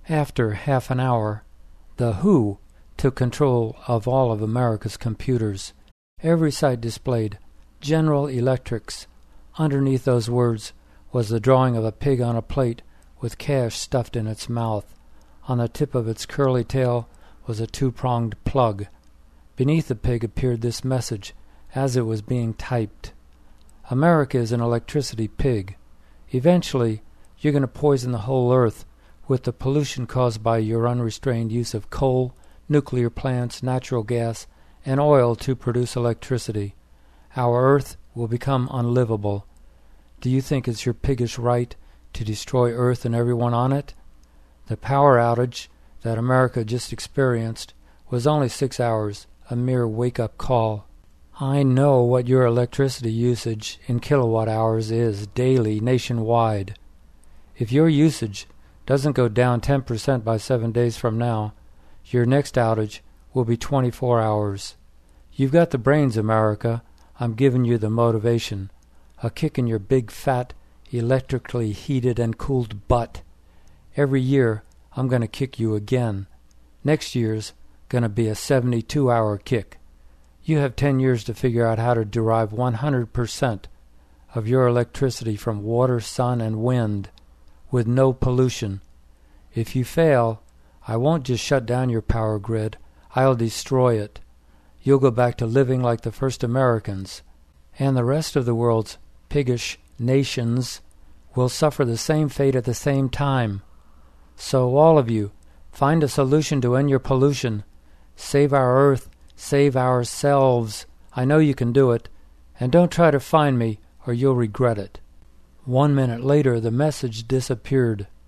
After half an hour, the WHO took control of all of America's computers. Every site displayed General Electrics. Underneath those words was the drawing of a pig on a plate with cash stuffed in its mouth. On the tip of its curly tail was a two-pronged plug. Beneath the pig appeared this message as it was being typed. America is an electricity pig. Eventually, you're going to poison the whole earth with the pollution caused by your unrestrained use of coal, nuclear plants, natural gas, and oil to produce electricity. Our earth will become unlivable. Do you think it's your piggish right to destroy Earth and everyone on it? The power outage that America just experienced was only 6 hours, a mere wake-up call. I know what your electricity usage in kilowatt hours is daily nationwide. If your usage doesn't go down 10% by 7 days from now, your next outage will be 24 hours. You've got the brains, America. I'm giving you the motivation. A kick in your big, fat, electrically heated and cooled butt. Every year, I'm going to kick you again. Next year's going to be a 72-hour kick. You have 10 years to figure out how to derive 100% of your electricity from water, sun, and wind with no pollution. If you fail, I won't just shut down your power grid. I'll destroy it. You'll go back to living like the first Americans, and the rest of the world's piggish nations will suffer the same fate at the same time. So all of you, find a solution to end your pollution. Save our earth. Save ourselves. I know you can do it. And don't try to find me, or you'll regret it. 1 minute later, the message disappeared.